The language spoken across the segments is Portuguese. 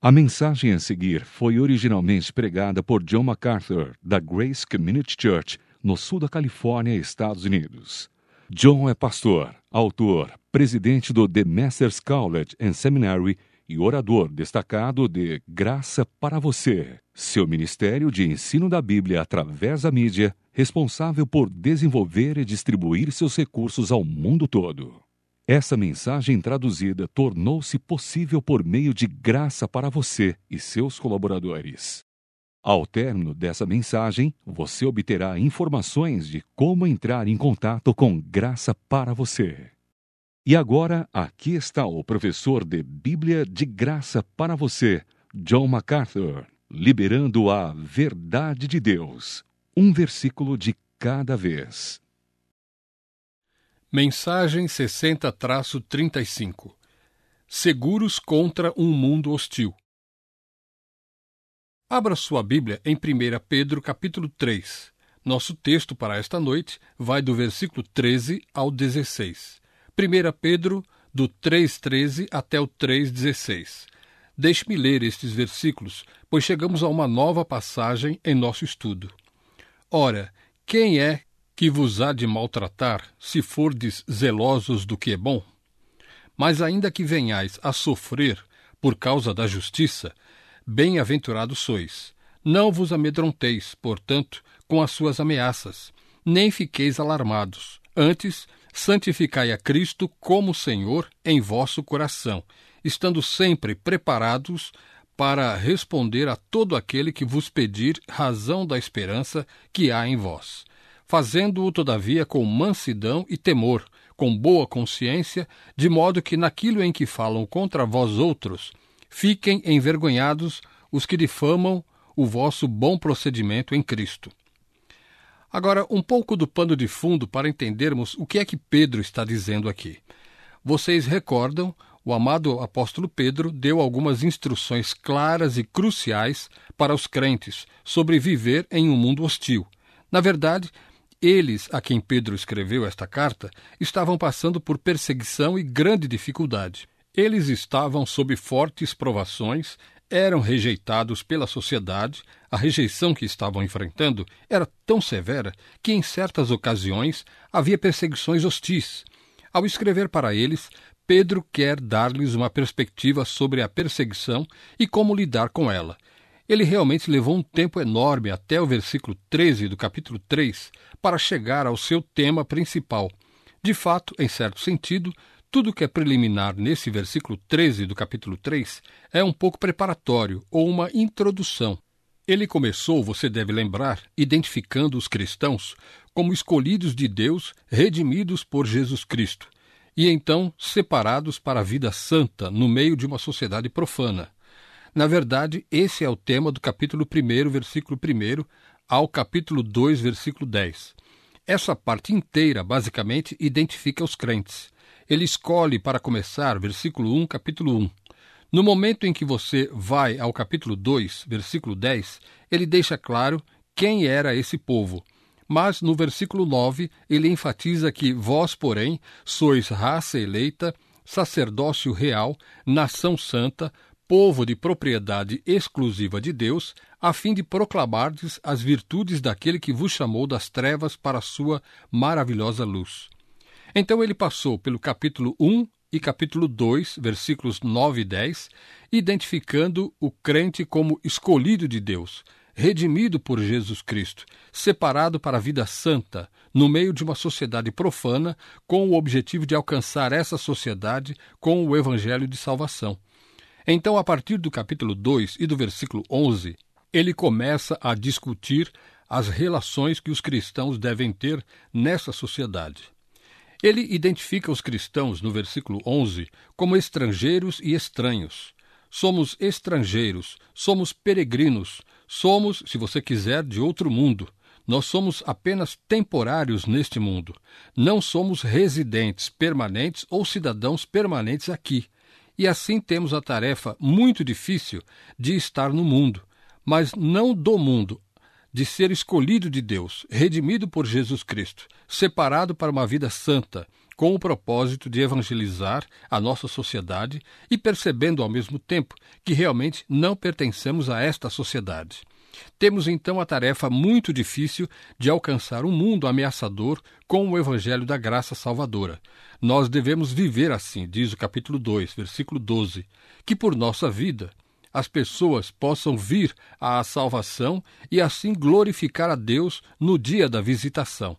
A mensagem a seguir foi originalmente pregada por John MacArthur, da Grace Community Church, no sul da Califórnia, Estados Unidos. John é pastor, autor, presidente do The Masters College and Seminary e orador destacado de Graça para Você, seu ministério de ensino da Bíblia através da mídia, responsável por desenvolver e distribuir seus recursos ao mundo todo. Essa mensagem traduzida tornou-se possível por meio de Graça para Você e seus colaboradores. Ao término dessa mensagem, você obterá informações de como entrar em contato com Graça para Você. E agora, aqui está o professor de Bíblia de Graça para Você, John MacArthur, liberando a verdade de Deus, um versículo de cada vez. Mensagem 60-35. Seguros contra um mundo hostil. Abra sua Bíblia em 1 Pedro capítulo 3. Nosso texto para esta noite vai do versículo 13 ao 16. 1 Pedro, do 3:13 até o 3:16. Deixe-me ler estes versículos, pois chegamos a uma nova passagem em nosso estudo. Ora, quem é que vos há de maltratar, se fordes zelosos do que é bom? Mas ainda que venhais a sofrer por causa da justiça, bem-aventurados sois. Não vos amedronteis, portanto, com as suas ameaças, nem fiqueis alarmados. Antes, santificai a Cristo como Senhor em vosso coração, estando sempre preparados para responder a todo aquele que vos pedir razão da esperança que há em vós, fazendo-o, todavia, com mansidão e temor, com boa consciência, de modo que naquilo em que falam contra vós outros, fiquem envergonhados os que difamam o vosso bom procedimento em Cristo. Agora, um pouco do pano de fundo para entendermos o que é que Pedro está dizendo aqui. Vocês recordam, o amado apóstolo Pedro deu algumas instruções claras e cruciais para os crentes sobre viver em um mundo hostil. Na verdade, eles, a quem Pedro escreveu esta carta, estavam passando por perseguição e grande dificuldade. Eles estavam sob fortes provações, eram rejeitados pela sociedade, a rejeição que estavam enfrentando era tão severa que, em certas ocasiões, havia perseguições hostis. Ao escrever para eles, Pedro quer dar-lhes uma perspectiva sobre a perseguição e como lidar com ela. Ele realmente levou um tempo enorme até o versículo 13 do capítulo 3 para chegar ao seu tema principal. De fato, em certo sentido, tudo que é preliminar nesse versículo 13 do capítulo 3 é um pouco preparatório ou uma introdução. Ele começou, você deve lembrar, identificando os cristãos como escolhidos de Deus, redimidos por Jesus Cristo, e então separados para a vida santa no meio de uma sociedade profana. Na verdade, esse é o tema do capítulo 1, versículo 1, ao capítulo 2, versículo 10. Essa parte inteira, basicamente, identifica os crentes. Ele escolhe, para começar, versículo 1, capítulo 1. No momento em que você vai ao capítulo 2, versículo 10, ele deixa claro quem era esse povo. Mas, no versículo 9, ele enfatiza que vós, porém, sois raça eleita, sacerdócio real, nação santa, povo de propriedade exclusiva de Deus, a fim de proclamardes as virtudes daquele que vos chamou das trevas para a sua maravilhosa luz. Então ele passou pelo capítulo 1 e capítulo 2, versículos 9 e 10, identificando o crente como escolhido de Deus, redimido por Jesus Cristo, separado para a vida santa, no meio de uma sociedade profana, com o objetivo de alcançar essa sociedade com o evangelho de salvação. Então, a partir do capítulo 2 e do versículo 11, ele começa a discutir as relações que os cristãos devem ter nessa sociedade. Ele identifica os cristãos, no versículo 11, como estrangeiros e estranhos. Somos estrangeiros, somos peregrinos, somos, se você quiser, de outro mundo. Nós somos apenas temporários neste mundo. Não somos residentes permanentes ou cidadãos permanentes aqui. E assim temos a tarefa muito difícil de estar no mundo, mas não do mundo, de ser escolhido de Deus, redimido por Jesus Cristo, separado para uma vida santa, com o propósito de evangelizar a nossa sociedade e percebendo ao mesmo tempo que realmente não pertencemos a esta sociedade. Temos então a tarefa muito difícil de alcançar um mundo ameaçador com o evangelho da graça salvadora. Nós devemos viver assim, diz o capítulo 2, versículo 12, que por nossa vida as pessoas possam vir à salvação e assim glorificar a Deus no dia da visitação.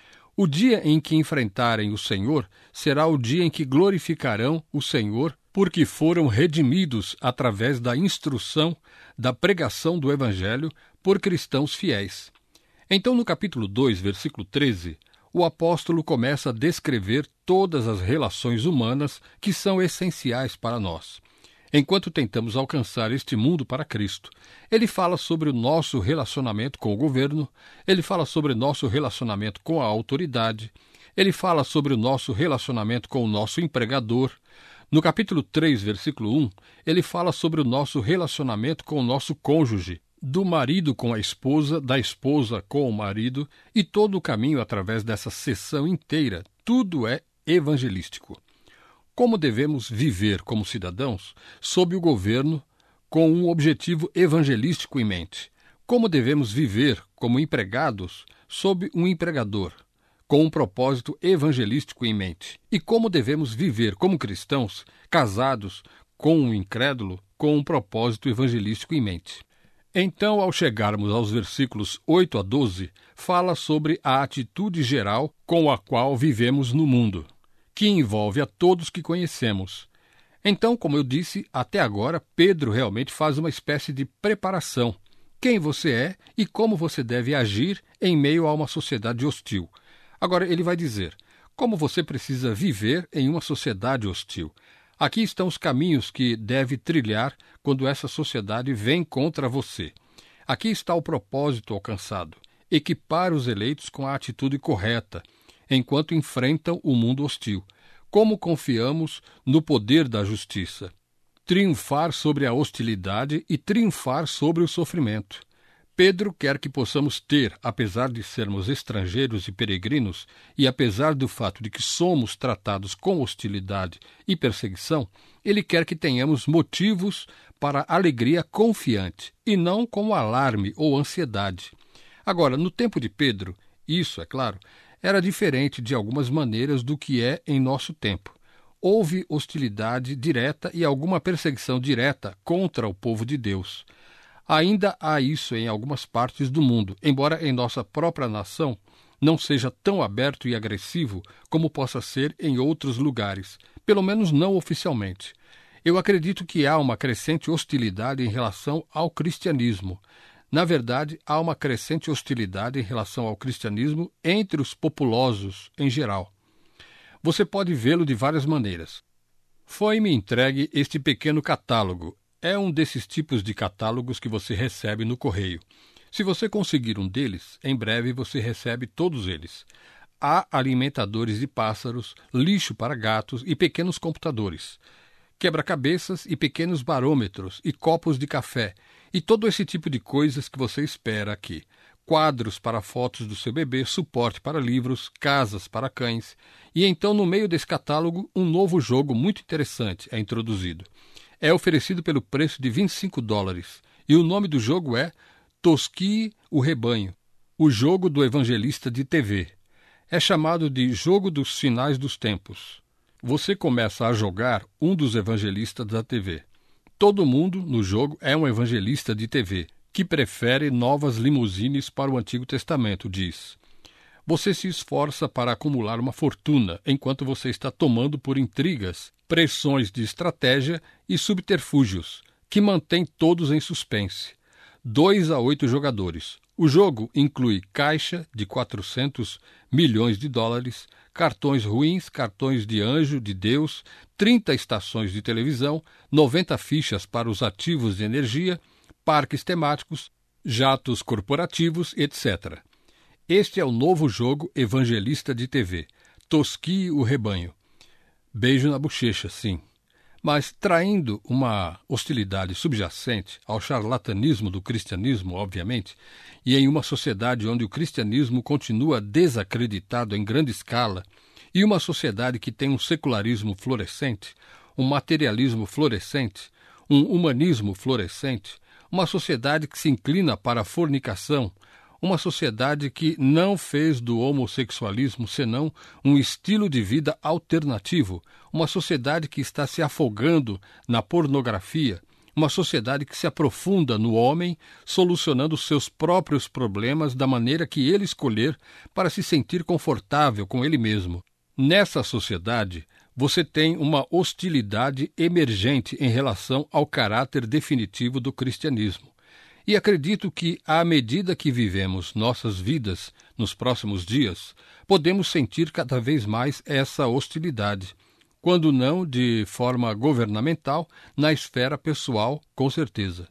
O dia em que enfrentarem o Senhor será o dia em que glorificarão o Senhor, porque foram redimidos através da instrução, da pregação do Evangelho por cristãos fiéis. Então, no capítulo 2, versículo 13, o apóstolo começa a descrever todas as relações humanas que são essenciais para nós. Enquanto tentamos alcançar este mundo para Cristo, ele fala sobre o nosso relacionamento com o governo, ele fala sobre o nosso relacionamento com a autoridade, ele fala sobre o nosso relacionamento com o nosso empregador. No capítulo 3, versículo 1, ele fala sobre o nosso relacionamento com o nosso cônjuge, do marido com a esposa, da esposa com o marido, e todo o caminho através dessa seção inteira, tudo é evangelístico. Como devemos viver como cidadãos sob o governo com um objetivo evangelístico em mente? Como devemos viver como empregados sob um empregador, com um propósito evangelístico em mente? E como devemos viver como cristãos, casados com um incrédulo, com um propósito evangelístico em mente? Então, ao chegarmos aos versículos 8 a 12, fala sobre a atitude geral com a qual vivemos no mundo, que envolve a todos que conhecemos. Então, como eu disse, até agora, Pedro realmente faz uma espécie de preparação. Quem você é e como você deve agir em meio a uma sociedade hostil. Agora, ele vai dizer como você precisa viver em uma sociedade hostil. Aqui estão os caminhos que deve trilhar quando essa sociedade vem contra você. Aqui está o propósito alcançado: equipar os eleitos com a atitude correta, enquanto enfrentam o mundo hostil. Como confiamos no poder da justiça? Triunfar sobre a hostilidade e triunfar sobre o sofrimento. Pedro quer que possamos ter, apesar de sermos estrangeiros e peregrinos, e apesar do fato de que somos tratados com hostilidade e perseguição, ele quer que tenhamos motivos para alegria confiante, e não com alarme ou ansiedade. Agora, no tempo de Pedro, isso, é claro, era diferente de algumas maneiras do que é em nosso tempo. Houve hostilidade direta e alguma perseguição direta contra o povo de Deus. Ainda há isso em algumas partes do mundo, embora em nossa própria nação não seja tão aberto e agressivo como possa ser em outros lugares, pelo menos não oficialmente. Eu acredito que há uma crescente hostilidade em relação ao cristianismo. Na verdade, há uma crescente hostilidade em relação ao cristianismo entre os populosos em geral. Você pode vê-lo de várias maneiras. Foi-me entregue este pequeno catálogo. É um desses tipos de catálogos que você recebe no correio. Se você conseguir um deles, em breve você recebe todos eles. Há alimentadores de pássaros, lixo para gatos e pequenos computadores, quebra-cabeças e pequenos barômetros e copos de café, e todo esse tipo de coisas que você espera aqui. Quadros para fotos do seu bebê, suporte para livros, casas para cães. E então, no meio desse catálogo, um novo jogo muito interessante é introduzido. É oferecido pelo preço de $25, e o nome do jogo é Tosquie o Rebanho, o jogo do evangelista de TV. É chamado de Jogo dos Sinais dos Tempos. Você começa a jogar um dos evangelistas da TV. Todo mundo no jogo é um evangelista de TV, que prefere novas limusines para o Antigo Testamento, diz. Você se esforça para acumular uma fortuna, enquanto você está tomando por intrigas, pressões de estratégia e subterfúgios, que mantém todos em suspense. 2 a 8 jogadores. O jogo inclui caixa de $400 milhões, cartões ruins, cartões de anjo, de Deus, 30 estações de televisão, 90 fichas para os ativos de energia, parques temáticos, jatos corporativos, etc. Este é o novo jogo evangelista de TV, Tosquie o Rebanho. Beijo na bochecha, sim. Mas traindo uma hostilidade subjacente ao charlatanismo do cristianismo, obviamente, e em uma sociedade onde o cristianismo continua desacreditado em grande escala E uma sociedade que tem um secularismo florescente, um materialismo florescente, um humanismo florescente, uma sociedade que se inclina para a fornicação, uma sociedade que não fez do homossexualismo senão um estilo de vida alternativo, uma sociedade que está se afogando na pornografia, uma sociedade que se aprofunda no homem, solucionando seus próprios problemas da maneira que ele escolher para se sentir confortável com ele mesmo. Nessa sociedade, você tem uma hostilidade emergente em relação ao caráter definitivo do cristianismo. E acredito que, à medida que vivemos nossas vidas nos próximos dias, podemos sentir cada vez mais essa hostilidade, quando não de forma governamental, na esfera pessoal, com certeza.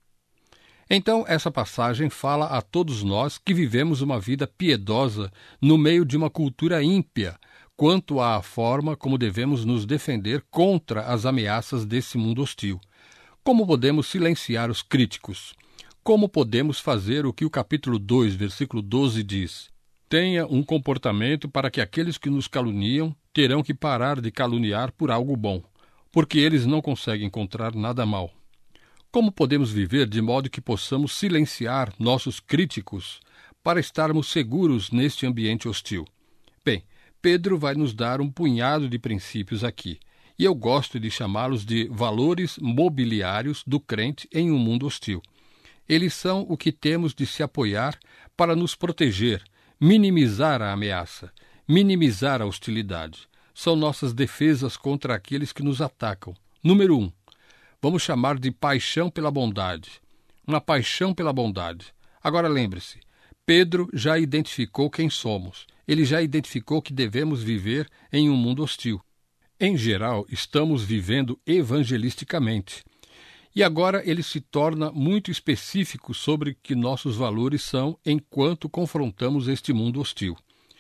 Então, essa passagem fala a todos nós que vivemos uma vida piedosa no meio de uma cultura ímpia, quanto à forma como devemos nos defender contra as ameaças desse mundo hostil. Como podemos silenciar os críticos? Como podemos fazer o que o capítulo 2, versículo 12 diz? Tenha um comportamento para que aqueles que nos caluniam terão que parar de caluniar por algo bom, porque eles não conseguem encontrar nada mal. Como podemos viver de modo que possamos silenciar nossos críticos para estarmos seguros neste ambiente hostil? Bem, Pedro vai nos dar um punhado de princípios aqui, e eu gosto de chamá-los de valores mobiliários do crente em um mundo hostil. Eles são o que temos de se apoiar para nos proteger, minimizar a ameaça, minimizar a hostilidade. São nossas defesas contra aqueles que nos atacam. Número 1. Vamos chamar de paixão pela bondade. Uma paixão pela bondade. Agora lembre-se, Pedro já identificou quem somos. Ele já identificou que devemos viver em um mundo hostil. Em geral, estamos vivendo evangelisticamente. E agora ele se torna muito específico sobre que nossos valores são enquanto confrontamos este mundo hostil.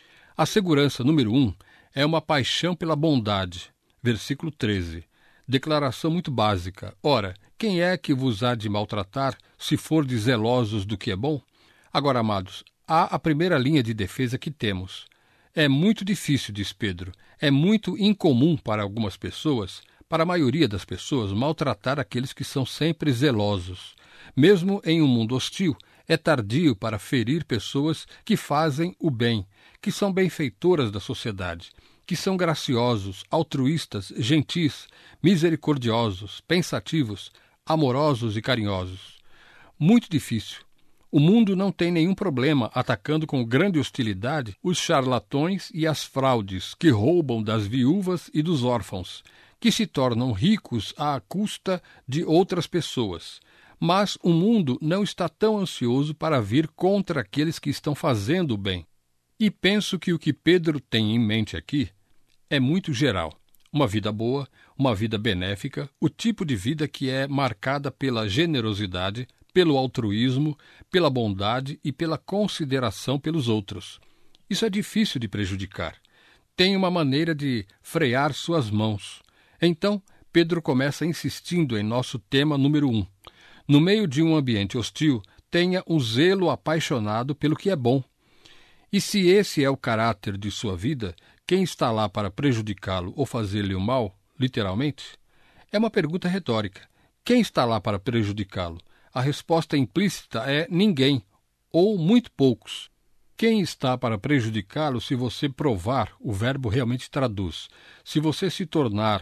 A segurança número 1 é uma paixão pela bondade. Versículo 13. Declaração muito básica. Ora, quem é que vos há de maltratar, se fordes zelosos do que é bom? Agora, amados, há a primeira linha de defesa que temos. É muito difícil, diz Pedro, é muito incomum para algumas pessoas, para a maioria das pessoas, maltratar aqueles que são sempre zelosos. Mesmo em um mundo hostil, é tardio para ferir pessoas que fazem o bem, que são benfeitoras da sociedade, que são graciosos, altruístas, gentis, misericordiosos, pensativos, amorosos e carinhosos. Muito difícil. O mundo não tem nenhum problema atacando com grande hostilidade os charlatões e as fraudes que roubam das viúvas e dos órfãos, que se tornam ricos à custa de outras pessoas. Mas o mundo não está tão ansioso para vir contra aqueles que estão fazendo o bem. E penso que o que Pedro tem em mente aqui é muito geral. Uma vida boa, uma vida benéfica, o tipo de vida que é marcada pela generosidade, pelo altruísmo, pela bondade e pela consideração pelos outros. Isso é difícil de prejudicar. Tem uma maneira de frear suas mãos. Então, Pedro começa insistindo em nosso tema número 1. No meio de um ambiente hostil, tenha um zelo apaixonado pelo que é bom. E se esse é o caráter de sua vida, quem está lá para prejudicá-lo ou fazer-lhe o mal, literalmente? É uma pergunta retórica. Quem está lá para prejudicá-lo? A resposta implícita é ninguém, ou muito poucos. Quem está para prejudicá-lo, se você provar, o verbo realmente traduz, se você se tornar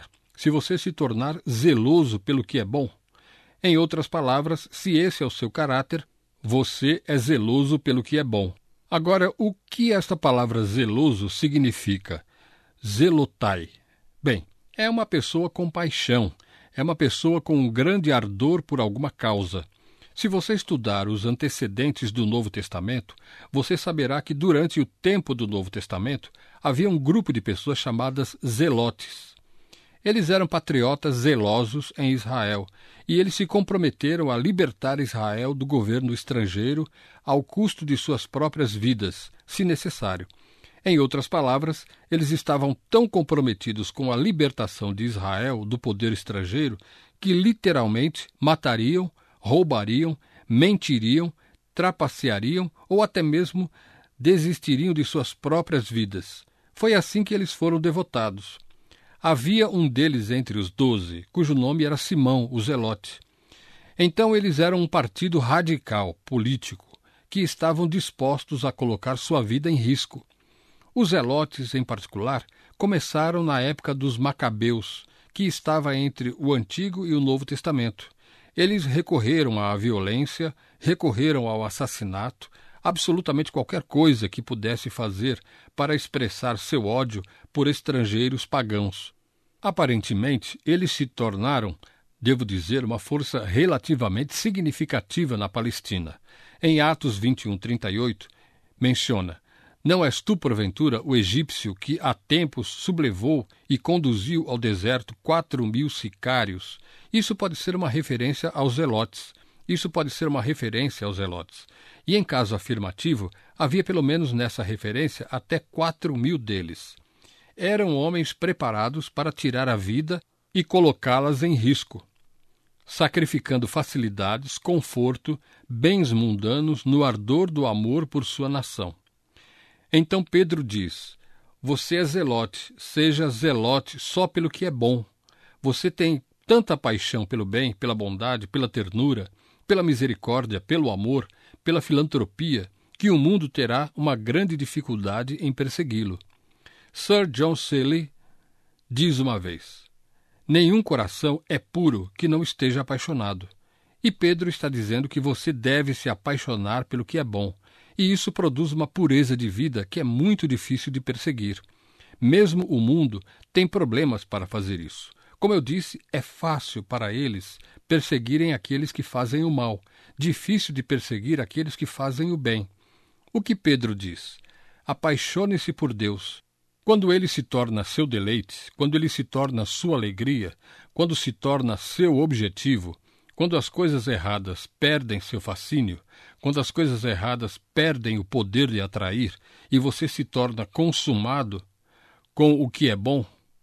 zeloso pelo que é bom? Em outras palavras, se esse é o seu caráter, você é zeloso pelo que é bom. Agora, o que esta palavra zeloso significa? Zelotai. Bem, é uma pessoa com paixão, é uma pessoa com um grande ardor por alguma causa. Se você estudar os antecedentes do Novo Testamento, você saberá que durante o tempo do Novo Testamento havia um grupo de pessoas chamadas zelotes. Eles eram patriotas zelosos em Israel e eles se comprometeram a libertar Israel do governo estrangeiro ao custo de suas próprias vidas, se necessário. Em outras palavras, eles estavam tão comprometidos com a libertação de Israel do poder estrangeiro que literalmente matariam, roubariam, mentiriam, trapaceariam ou até mesmo desistiriam de suas próprias vidas. Foi assim que eles foram devotados. Havia um deles entre os 12, cujo nome era Simão, o Zelote. Então eles eram um partido radical, político, que estavam dispostos a colocar sua vida em risco. Os Zelotes, em particular, começaram na época dos Macabeus, que estava entre o Antigo e o Novo Testamento. Eles recorreram à violência, recorreram ao assassinato, absolutamente qualquer coisa que pudesse fazer para expressar seu ódio por estrangeiros pagãos. Aparentemente, eles se tornaram, devo dizer, uma força relativamente significativa na Palestina. Em Atos 21:38, menciona: "Não és tu, porventura, o egípcio que há tempos sublevou e conduziu ao deserto 4.000 sicários?" Isso pode ser uma referência aos Zelotes. E em caso afirmativo, havia pelo menos nessa referência até 4.000 deles. Eram homens preparados para tirar a vida e colocá-las em risco, sacrificando facilidades, conforto, bens mundanos no ardor do amor por sua nação. Então Pedro diz: "Você é zelote, seja zelote só pelo que é bom. Você tem tanta paixão pelo bem, pela bondade, pela ternura, pela misericórdia, pelo amor, pela filantropia, que o mundo terá uma grande dificuldade em persegui-lo." Sir John Seeley diz uma vez: "Nenhum coração é puro que não esteja apaixonado." E Pedro está dizendo que você deve se apaixonar pelo que é bom, e isso produz uma pureza de vida que é muito difícil de perseguir. Mesmo o mundo tem problemas para fazer isso. Como eu disse, é fácil para eles perseguirem aqueles que fazem o mal, difícil de perseguir aqueles que fazem o bem. O que Pedro diz? Apaixone-se por Deus. Quando ele se torna seu deleite, quando ele se torna sua alegria, quando se torna seu objetivo, quando as coisas erradas perdem seu fascínio, quando as coisas erradas perdem o poder de atrair e você se torna consumado com o que é bom,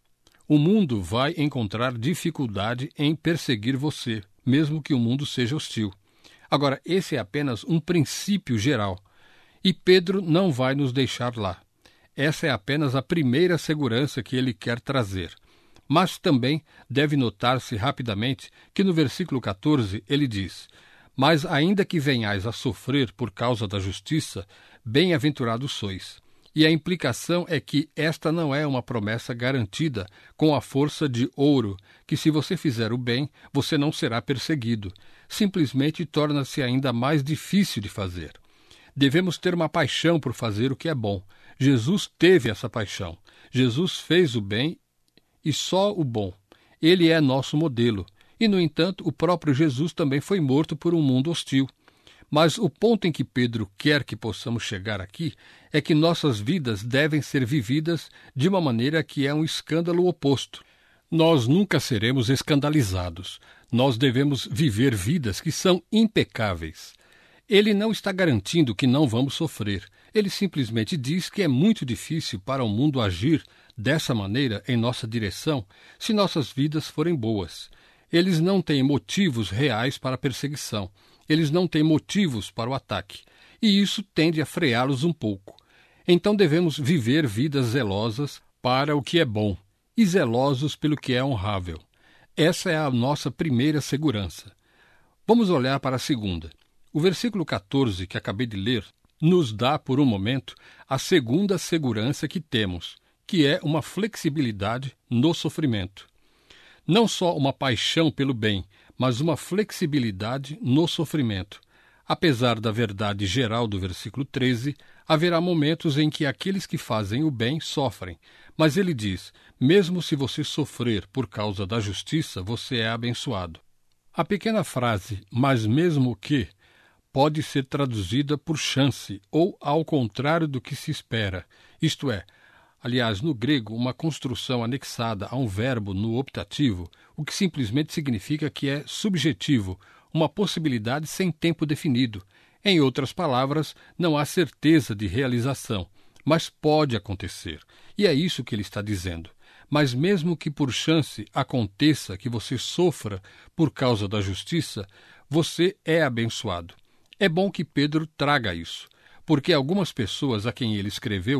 o mundo vai encontrar dificuldade em perseguir você, mesmo que o mundo seja hostil. Agora, esse é apenas um princípio geral, e Pedro não vai nos deixar lá. Essa é apenas a primeira segurança que ele quer trazer. Mas também deve notar-se rapidamente que no versículo 14 ele diz: "Mas ainda que venhais a sofrer por causa da justiça, bem-aventurados sois." E a implicação é que esta não é uma promessa garantida com a força de ouro, que se você fizer o bem, você não será perseguido. Simplesmente torna-se ainda mais difícil de fazer. Devemos ter uma paixão por fazer o que é bom. Jesus teve essa paixão. Jesus fez o bem e só o bom. Ele é nosso modelo. E, no entanto, o próprio Jesus também foi morto por um mundo hostil. Mas o ponto em que Pedro quer que possamos chegar aqui é que nossas vidas devem ser vividas de uma maneira que é um escândalo oposto. Nós nunca seremos escandalizados. Nós devemos viver vidas que são impecáveis. Ele não está garantindo que não vamos sofrer. Ele simplesmente diz que é muito difícil para o mundo agir dessa maneira em nossa direção se nossas vidas forem boas. Eles não têm motivos reais para a perseguição. Eles não têm motivos para o ataque. E isso tende a freá-los um pouco. Então devemos viver vidas zelosas para o que é bom e zelosos pelo que é honrável. Essa é a nossa primeira segurança. Vamos olhar para a segunda. O versículo 14 que acabei de ler nos dá, por um momento, a segunda segurança que temos, que é uma flexibilidade no sofrimento. Não só uma paixão pelo bem, mas uma flexibilidade no sofrimento. Apesar da verdade geral do versículo 13, haverá momentos em que aqueles que fazem o bem sofrem. Mas ele diz: mesmo se você sofrer por causa da justiça, você é abençoado. A pequena frase, mas mesmo que, pode ser traduzida por chance, ou ao contrário do que se espera. Isto é, aliás, no grego, uma construção anexada a um verbo no optativo, o que simplesmente significa que é subjetivo, uma possibilidade sem tempo definido. Em outras palavras, não há certeza de realização, mas pode acontecer. E é isso que ele está dizendo. Mas mesmo que por chance aconteça que você sofra por causa da justiça, você é abençoado. É bom que Pedro traga isso, porque algumas pessoas a quem ele escreveu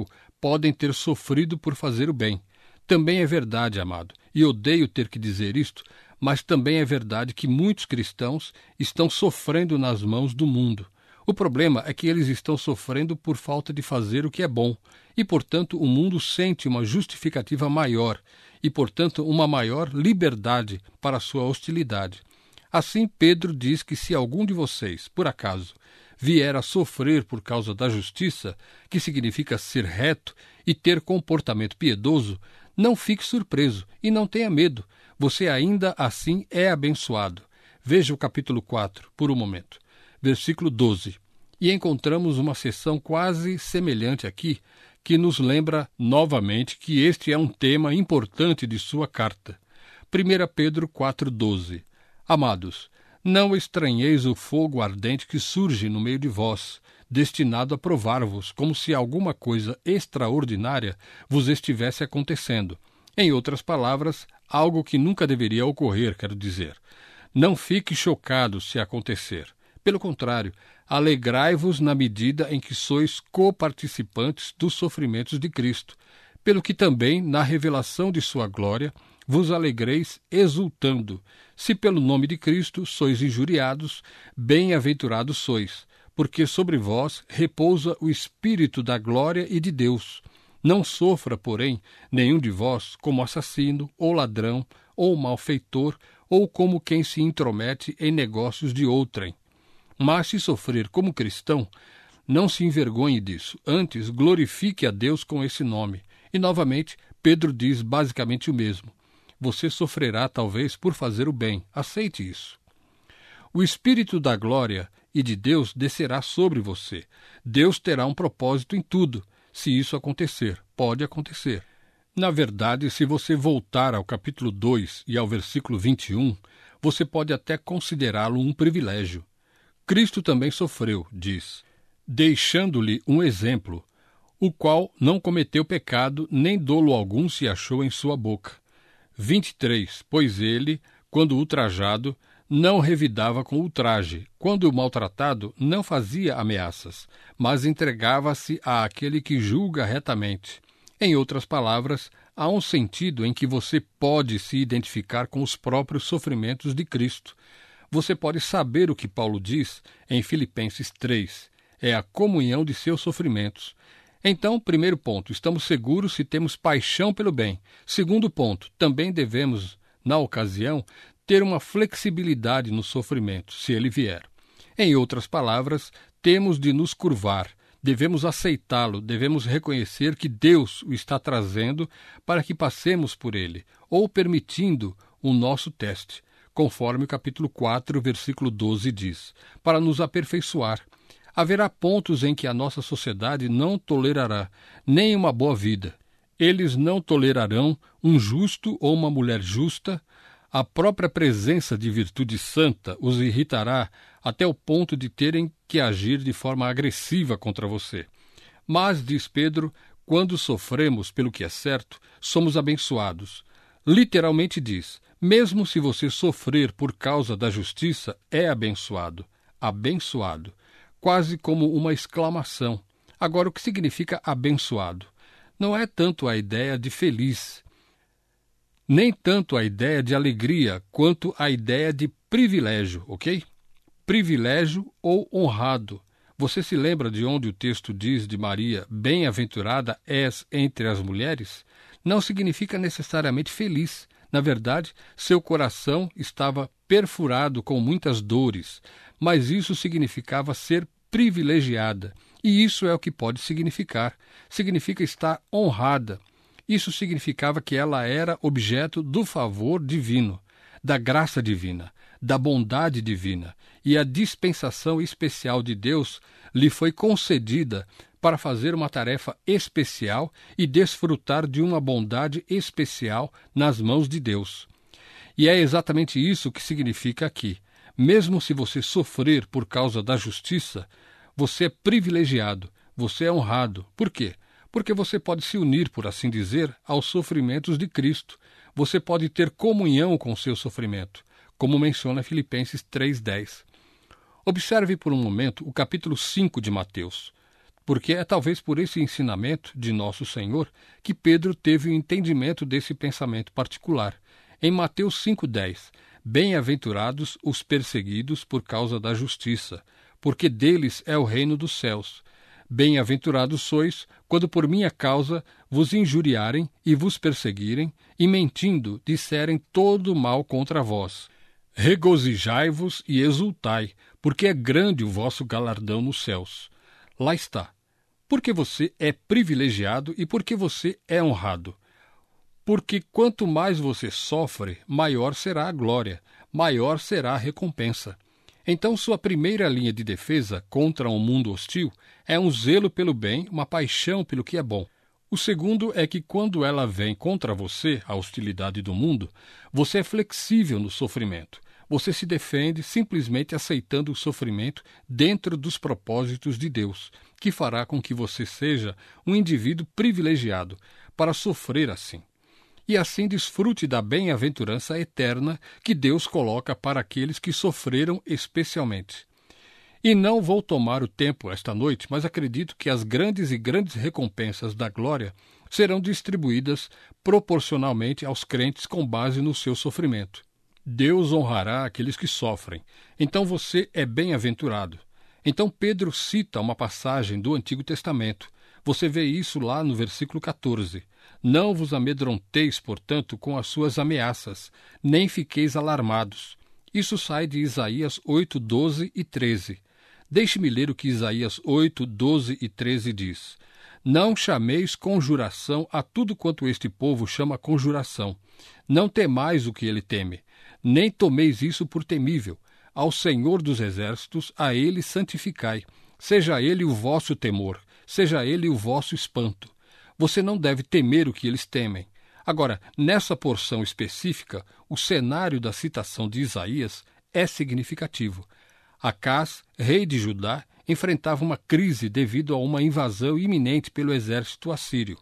podem ter sofrido por fazer o bem. Também é verdade, amado, e odeio ter que dizer isto, mas também é verdade que muitos cristãos estão sofrendo nas mãos do mundo. O problema é que eles estão sofrendo por falta de fazer o que é bom, e, portanto, o mundo sente uma justificativa maior e, portanto, uma maior liberdade para a sua hostilidade. Assim, Pedro diz que se algum de vocês, por acaso, vier a sofrer por causa da justiça, que significa ser reto e ter comportamento piedoso, não fique surpreso e não tenha medo. Você ainda assim é abençoado. Veja o capítulo 4, por um momento. Versículo 12. E encontramos uma seção quase semelhante aqui, que nos lembra novamente que este é um tema importante de sua carta. 1 Pedro 4,12. Amados, não estranheis o fogo ardente que surge no meio de vós, destinado a provar-vos, como se alguma coisa extraordinária vos estivesse acontecendo. Em outras palavras, algo que nunca deveria ocorrer, quero dizer. Não fique chocado se acontecer. Pelo contrário, alegrai-vos na medida em que sois coparticipantes dos sofrimentos de Cristo, pelo que também, na revelação de sua glória, vos alegreis exultando. Se pelo nome de Cristo sois injuriados, bem-aventurados sois, porque sobre vós repousa o Espírito da glória e de Deus. Não sofra, porém, nenhum de vós como assassino, ou ladrão, ou malfeitor, ou como quem se intromete em negócios de outrem. Mas se sofrer como cristão, não se envergonhe disso, antes glorifique a Deus com esse nome. E, novamente, Pedro diz basicamente o mesmo. Você sofrerá, talvez, por fazer o bem. Aceite isso. O Espírito da glória e de Deus descerá sobre você. Deus terá um propósito em tudo. Se isso acontecer, pode acontecer. Na verdade, se você voltar ao capítulo 2 e ao versículo 21, você pode até considerá-lo um privilégio. Cristo também sofreu, diz, deixando-lhe um exemplo, o qual não cometeu pecado, nem dolo algum se achou em sua boca. 23. Pois ele, quando ultrajado, não revidava com ultraje, quando maltratado, não fazia ameaças, mas entregava-se àquele que julga retamente. Em outras palavras, há um sentido em que você pode se identificar com os próprios sofrimentos de Cristo. Você pode saber o que Paulo diz em Filipenses 3. É a comunhão de seus sofrimentos. Então, primeiro ponto, estamos seguros se temos paixão pelo bem. Segundo ponto, também devemos, na ocasião, ter uma flexibilidade no sofrimento, se ele vier. Em outras palavras, temos de nos curvar, devemos aceitá-lo, devemos reconhecer que Deus o está trazendo para que passemos por ele, ou permitindo o nosso teste, conforme o capítulo 4, versículo 12 diz, para nos aperfeiçoar. Haverá pontos em que a nossa sociedade não tolerará nem uma boa vida. Eles não tolerarão um justo ou uma mulher justa. A própria presença de virtude santa os irritará até o ponto de terem que agir de forma agressiva contra você. Mas, diz Pedro, quando sofremos pelo que é certo, somos abençoados. Literalmente diz, mesmo se você sofrer por causa da justiça, é abençoado. Abençoado. Quase como uma exclamação. Agora, o que significa abençoado? Não é tanto a ideia de feliz, nem tanto a ideia de alegria, quanto a ideia de privilégio, ok? Privilégio ou honrado. Você se lembra de onde o texto diz de Maria, bem-aventurada és entre as mulheres? Não significa necessariamente feliz. Na verdade, seu coração estava perfurado com muitas dores, mas isso significava ser privilegiada. E isso é o que pode significar. Significa estar honrada. Isso significava que ela era objeto do favor divino, da graça divina, da bondade divina, e a dispensação especial de Deus lhe foi concedida para fazer uma tarefa especial e desfrutar de uma bondade especial nas mãos de Deus. E é exatamente isso que significa aqui. Mesmo se você sofrer por causa da justiça, você é privilegiado, você é honrado. Por quê? Porque você pode se unir, por assim dizer, aos sofrimentos de Cristo. Você pode ter comunhão com o seu sofrimento, como menciona Filipenses 3,10. Observe por um momento o capítulo 5 de Mateus. porque é talvez por esse ensinamento de nosso Senhor que Pedro teve o entendimento desse pensamento particular. Em Mateus 5,10, bem-aventurados os perseguidos por causa da justiça, porque deles é o reino dos céus. Bem-aventurados sois, quando por minha causa vos injuriarem e vos perseguirem, e mentindo disserem todo mal contra vós. Regozijai-vos e exultai, porque é grande o vosso galardão nos céus. Lá está. Porque você é privilegiado e porque você é honrado. Porque quanto mais você sofre, maior será a glória, maior será a recompensa. Então sua primeira linha de defesa contra um mundo hostil é um zelo pelo bem, uma paixão pelo que é bom. O segundo é que quando ela vem contra você, a hostilidade do mundo, você é flexível no sofrimento. Você se defende simplesmente aceitando o sofrimento dentro dos propósitos de Deus, que fará com que você seja um indivíduo privilegiado para sofrer assim. E assim desfrute da bem-aventurança eterna que Deus coloca para aqueles que sofreram especialmente. E não vou tomar o tempo esta noite, mas acredito que as grandes e grandes recompensas da glória serão distribuídas proporcionalmente aos crentes com base no seu sofrimento. Deus honrará aqueles que sofrem. Então você é bem-aventurado. Então Pedro cita uma passagem do Antigo Testamento. Você vê isso lá no versículo 14. Não vos amedronteis, portanto, com as suas ameaças, nem fiqueis alarmados. Isso sai de Isaías 8, 12 e 13. Deixe-me ler o que Isaías 8, 12 e 13 diz. Não chameis conjuração a tudo quanto este povo chama conjuração. Não temais o que ele teme, nem tomeis isso por temível. Ao Senhor dos Exércitos, a ele santificai. Seja ele o vosso temor, seja ele o vosso espanto. Você não deve temer o que eles temem. Agora, nessa porção específica, o cenário da citação de Isaías é significativo. Acás, rei de Judá, enfrentava uma crise devido a uma invasão iminente pelo exército assírio.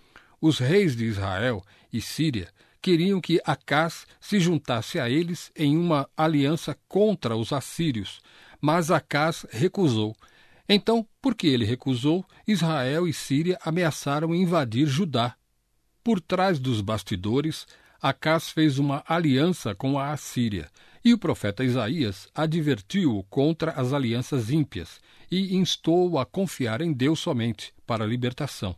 Os reis de Israel e Síria queriam que Acás se juntasse a eles em uma aliança contra os assírios, mas Acás recusou. Então, porque ele recusou, Israel e Síria ameaçaram invadir Judá. Por trás dos bastidores, Acás fez uma aliança com a Assíria, e o profeta Isaías advertiu-o contra as alianças ímpias e instou-o a confiar em Deus somente para a libertação.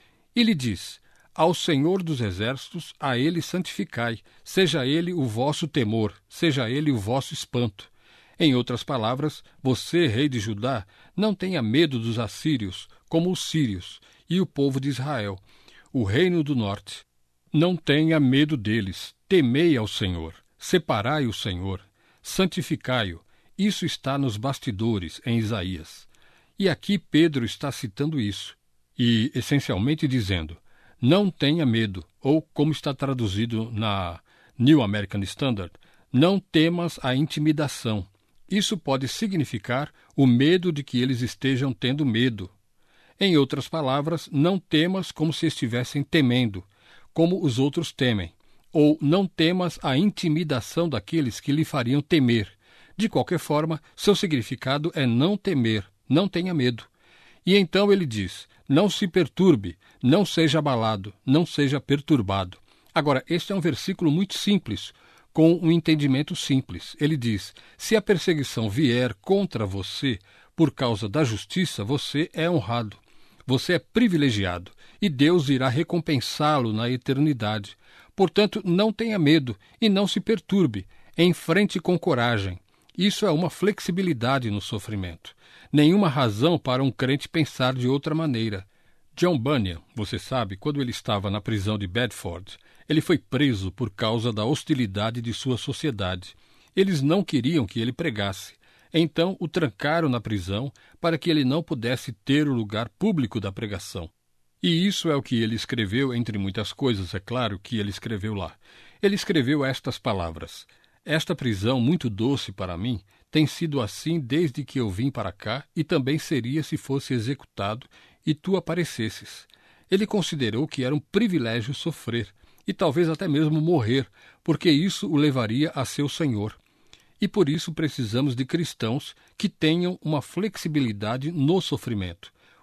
E lhe diz, ao Senhor dos Exércitos, a ele santificai, seja ele o vosso temor, seja ele o vosso espanto. Em outras palavras, você, rei de Judá, não tenha medo dos assírios, como os sírios, e o povo de Israel, o reino do norte. Não tenha medo deles, temei ao Senhor, separai o Senhor, santificai-o. Isso está nos bastidores, em Isaías. E aqui Pedro está citando isso, e essencialmente dizendo, não tenha medo, ou como está traduzido na New American Standard, não temas a intimidação. Isso pode significar o medo de que eles estejam tendo medo. Em outras palavras, não temas como se estivessem temendo, como os outros temem. Ou não temas a intimidação daqueles que lhe fariam temer. De qualquer forma, seu significado é não temer, não tenha medo. E então ele diz, não se perturbe, não seja abalado, não seja perturbado. Agora, este é um versículo muito simples, com um entendimento simples. Ele diz, se a perseguição vier contra você por causa da justiça, você é honrado, você é privilegiado, e Deus irá recompensá-lo na eternidade. Portanto, não tenha medo e não se perturbe, enfrente com coragem. Isso é uma flexibilidade no sofrimento. Nenhuma razão para um crente pensar de outra maneira. John Bunyan, você sabe, quando ele estava na prisão de Bedford, ele foi preso por causa da hostilidade de sua sociedade. Eles não queriam que ele pregasse. Então o trancaram na prisão para que ele não pudesse ter o lugar público da pregação. E isso é o que ele escreveu, entre muitas coisas, é claro, que ele escreveu lá. Ele escreveu estas palavras. Esta prisão, muito doce para mim, tem sido assim desde que eu vim para cá e também seria se fosse executado e tu aparecesses. Ele considerou que era um privilégio sofrer e talvez até mesmo morrer, porque isso o levaria a seu Senhor. E por isso precisamos de cristãos que tenham uma flexibilidade no sofrimento.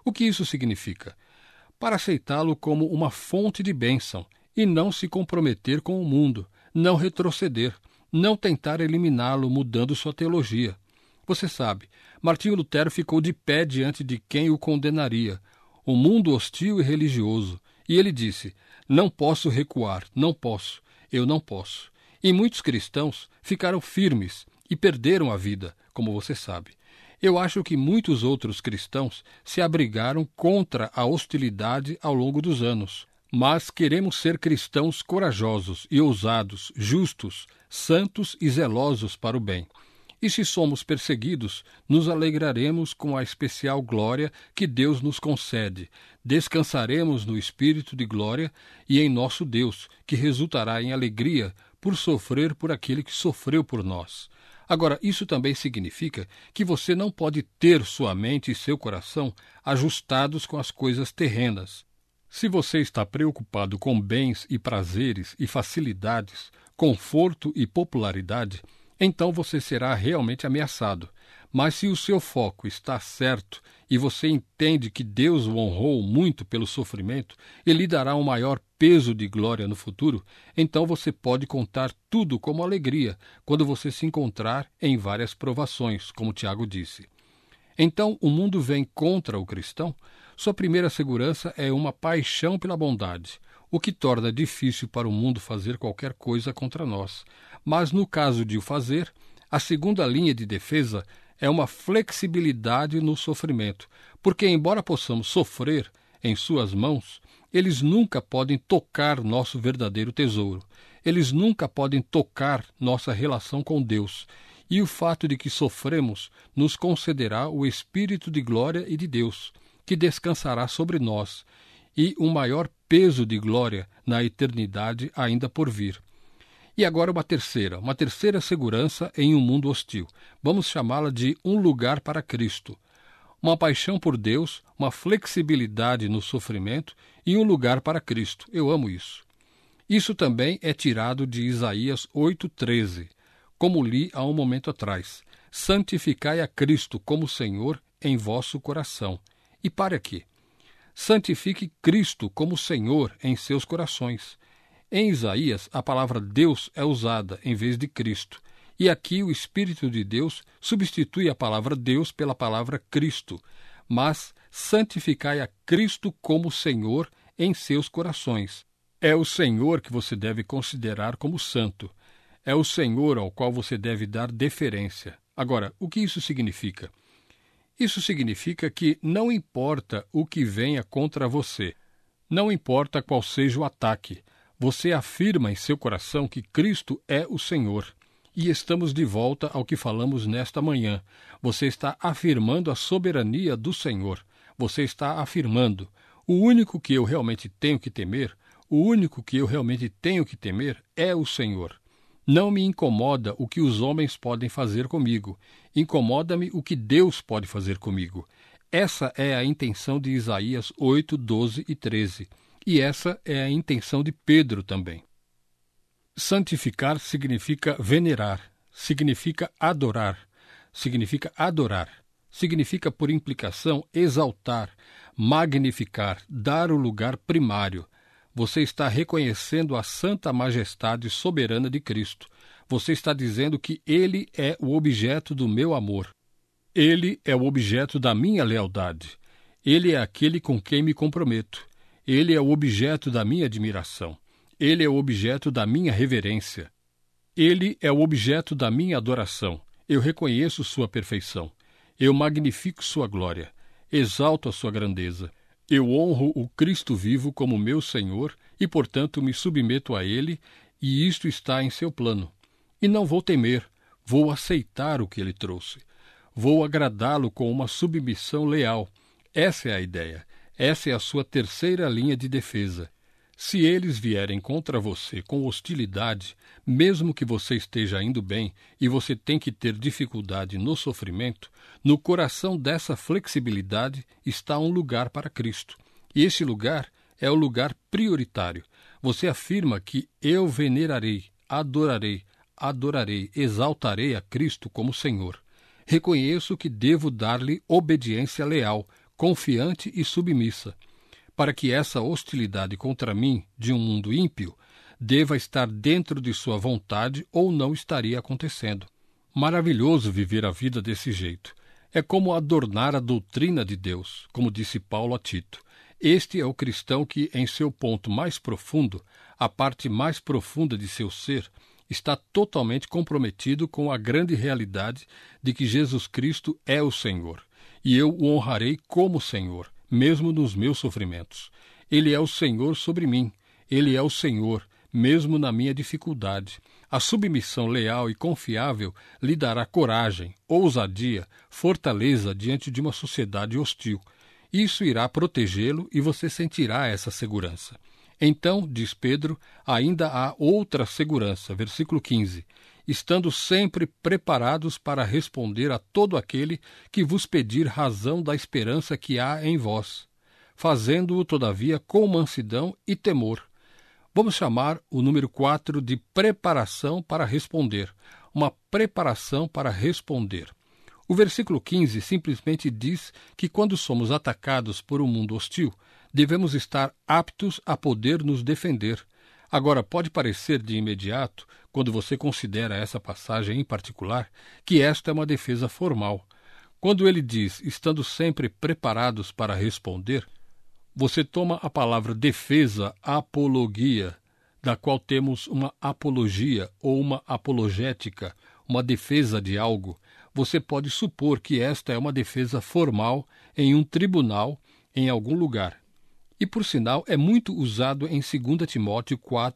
O que isso significa? Para aceitá-lo como uma fonte de bênção e não se comprometer com o mundo, não retroceder, não tentar eliminá-lo mudando sua teologia. Você sabe, Martinho Lutero ficou de pé diante de quem o condenaria, o mundo hostil e religioso, e ele disse: não posso recuar, não posso, eu não posso. E muitos cristãos ficaram firmes e perderam a vida, como você sabe. Eu acho que muitos outros cristãos se abrigaram contra a hostilidade ao longo dos anos. Mas queremos ser cristãos corajosos e ousados, justos, santos e zelosos para o bem. E se somos perseguidos, nos alegraremos com a especial glória que Deus nos concede. Descansaremos no Espírito de glória e em nosso Deus, que resultará em alegria por sofrer por aquele que sofreu por nós. Agora, isso também significa que você não pode ter sua mente e seu coração ajustados com as coisas terrenas. Se você está preocupado com bens e prazeres e facilidades, conforto e popularidade, então você será realmente ameaçado. Mas se o seu foco está certo e você entende que Deus o honrou muito pelo sofrimento e lhe dará um maior peso de glória no futuro, então você pode contar tudo como alegria quando você se encontrar em várias provações, como Tiago disse. Então o mundo vem contra o cristão? Sua primeira segurança é uma paixão pela bondade, o que torna difícil para o mundo fazer qualquer coisa contra nós. Mas no caso de o fazer, a segunda linha de defesa é uma flexibilidade no sofrimento, porque embora possamos sofrer em suas mãos, eles nunca podem tocar nosso verdadeiro tesouro. Eles nunca podem tocar nossa relação com Deus. E o fato de que sofremos nos concederá o Espírito de glória e de Deus, que descansará sobre nós, e um maior peso de glória na eternidade ainda por vir. E agora uma terceira segurança em um mundo hostil. Vamos chamá-la de um lugar para Cristo. Uma paixão por Deus, uma flexibilidade no sofrimento e um lugar para Cristo. Eu amo isso. Isso também é tirado de Isaías 8,13, como li há um momento atrás. Santificai a Cristo como Senhor em vosso coração. E para aqui. Santifique Cristo como Senhor em seus corações. Em Isaías, a palavra Deus é usada em vez de Cristo. E aqui o Espírito de Deus substitui a palavra Deus pela palavra Cristo. Mas santificai a Cristo como Senhor em seus corações. É o Senhor que você deve considerar como santo. É o Senhor ao qual você deve dar deferência. Agora, o que isso significa? Isso significa que não importa o que venha contra você, não importa qual seja o ataque, você afirma em seu coração que Cristo é o Senhor. E estamos de volta ao que falamos nesta manhã. Você está afirmando a soberania do Senhor. Você está afirmando: o único que eu realmente tenho que temer, é o Senhor. Não me incomoda o que os homens podem fazer comigo. Incomoda-me o que Deus pode fazer comigo. Essa é a intenção de Isaías 8, 12 e 13. E essa é a intenção de Pedro também. Santificar significa venerar, significa adorar, significa, por implicação, exaltar, magnificar, dar o lugar primário. Você está reconhecendo a santa majestade soberana de Cristo. Você está dizendo que Ele é o objeto do meu amor. Ele é o objeto da minha lealdade. Ele é aquele com quem me comprometo. Ele é o objeto da minha admiração. Ele é o objeto da minha reverência. Ele é o objeto da minha adoração. Eu reconheço sua perfeição. Eu magnifico sua glória. Exalto a sua grandeza. Eu honro o Cristo vivo como meu Senhor e, portanto, me submeto a Ele, e isto está em seu plano. E não vou temer, vou aceitar o que Ele trouxe. Vou agradá-lo com uma submissão leal. Essa é a ideia. Essa é a sua terceira linha de defesa. Se eles vierem contra você com hostilidade, mesmo que você esteja indo bem e você tem que ter dificuldade no sofrimento, no coração dessa flexibilidade está um lugar para Cristo. E esse lugar é o lugar prioritário. Você afirma que eu venerarei, adorarei, exaltarei a Cristo como Senhor. Reconheço que devo dar-lhe obediência leal, confiante e submissa, para que essa hostilidade contra mim, de um mundo ímpio, deva estar dentro de sua vontade ou não estaria acontecendo. Maravilhoso viver a vida desse jeito. É como adornar a doutrina de Deus, como disse Paulo a Tito. Este é o cristão que, em seu ponto mais profundo, a parte mais profunda de seu ser, está totalmente comprometido com a grande realidade de que Jesus Cristo é o Senhor, e eu o honrarei como Senhor, mesmo nos meus sofrimentos. Ele é o Senhor sobre mim, ele é o Senhor, mesmo na minha dificuldade. A submissão leal e confiável lhe dará coragem, ousadia, fortaleza diante de uma sociedade hostil. Isso irá protegê-lo e você sentirá essa segurança. Então, diz Pedro, ainda há outra segurança, versículo 15, estando sempre preparados para responder a todo aquele que vos pedir razão da esperança que há em vós, fazendo-o, todavia, com mansidão e temor. Vamos chamar o número 4 de preparação para responder, uma preparação para responder. O versículo 15 simplesmente diz que quando somos atacados por um mundo hostil, devemos estar aptos a poder nos defender. Agora, pode parecer de imediato, quando você considera essa passagem em particular, que esta é uma defesa formal. Quando ele diz, estando sempre preparados para responder, você toma a palavra defesa, apologia, da qual temos uma apologia ou uma apologética, uma defesa de algo. Você pode supor que esta é uma defesa formal em um tribunal em algum lugar. E, por sinal, é muito usado em 2 Timóteo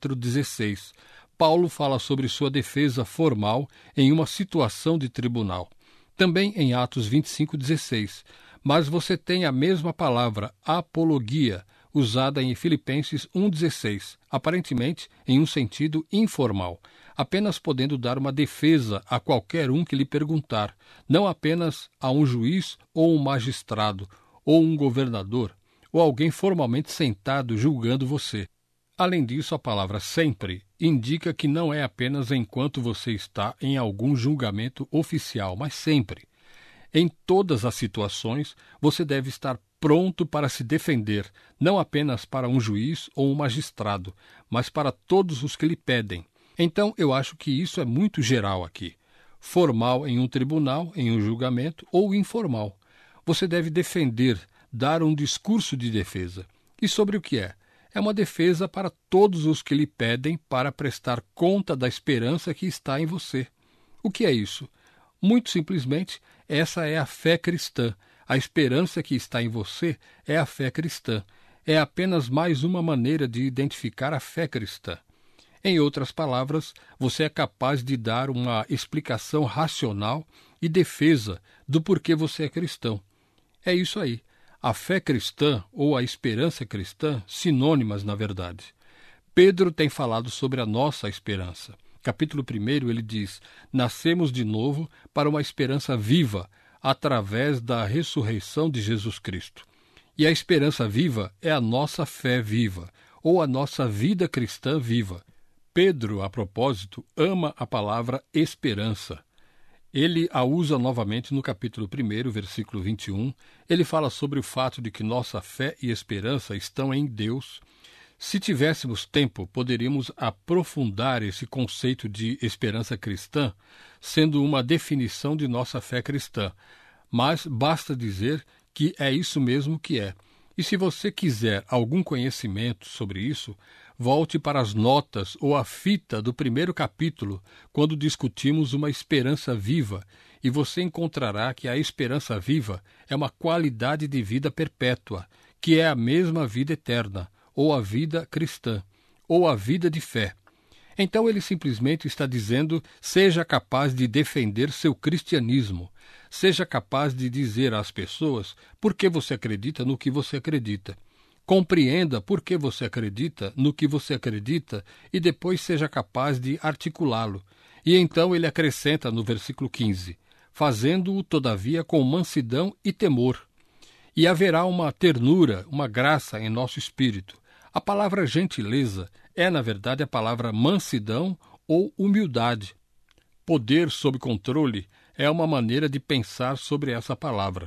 4,16. Paulo fala sobre sua defesa formal em uma situação de tribunal. Também em Atos 25,16. Mas você tem a mesma palavra, apologia, usada em Filipenses 1,16, aparentemente em um sentido informal, apenas podendo dar uma defesa a qualquer um que lhe perguntar, não apenas a um juiz ou um magistrado, ou um governador, ou alguém formalmente sentado julgando você. Além disso, a palavra sempre indica que não é apenas enquanto você está em algum julgamento oficial, mas sempre. Em todas as situações, você deve estar pronto para se defender, não apenas para um juiz ou um magistrado, mas para todos os que lhe pedem. Então, eu acho que isso é muito geral aqui. Formal em um tribunal, em um julgamento, ou informal. Você deve defender, dar um discurso de defesa. E sobre o que é? É uma defesa para todos os que lhe pedem para prestar conta da esperança que está em você. O que é isso? Muito simplesmente, essa é a fé cristã. A esperança que está em você é a fé cristã. É apenas mais uma maneira de identificar a fé cristã. Em outras palavras, você é capaz de dar uma explicação racional e defesa do porquê você é cristão. É isso aí. A fé cristã ou a esperança cristã, sinônimas na verdade. Pedro tem falado sobre a nossa esperança. Capítulo 1, ele diz, nascemos de novo para uma esperança viva, através da ressurreição de Jesus Cristo. E a esperança viva é a nossa fé viva, ou a nossa vida cristã viva. Pedro, a propósito, ama a palavra esperança. Ele a usa novamente no capítulo 1, versículo 21. Ele fala sobre o fato de que nossa fé e esperança estão em Deus. Se tivéssemos tempo, poderíamos aprofundar esse conceito de esperança cristã, sendo uma definição de nossa fé cristã. Mas basta dizer que é isso mesmo que é. E se você quiser algum conhecimento sobre isso, volte para as notas ou a fita do 1º capítulo, quando discutimos uma esperança viva, e você encontrará que a esperança viva é uma qualidade de vida perpétua, que é a mesma vida eterna, ou a vida cristã, ou a vida de fé. Então ele simplesmente está dizendo, seja capaz de defender seu cristianismo, seja capaz de dizer às pessoas por que você acredita no que você acredita. Compreenda por que você acredita no que você acredita e depois seja capaz de articulá-lo. E então ele acrescenta no versículo 15, fazendo-o, todavia, com mansidão e temor. E haverá uma ternura, uma graça em nosso espírito. A palavra gentileza é, na verdade, a palavra mansidão ou humildade. Poder sob controle é uma maneira de pensar sobre essa palavra.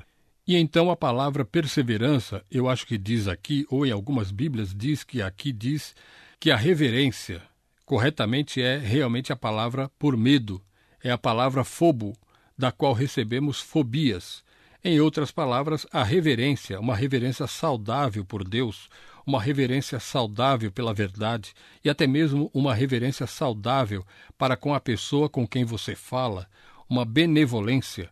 E então a palavra perseverança, eu acho que diz aqui, ou em algumas Bíblias diz que a reverência, corretamente é realmente a palavra por medo, é a palavra fobo, da qual recebemos fobias. Em outras palavras, a reverência, uma reverência saudável por Deus, uma reverência saudável pela verdade e até mesmo uma reverência saudável para com a pessoa com quem você fala, uma benevolência.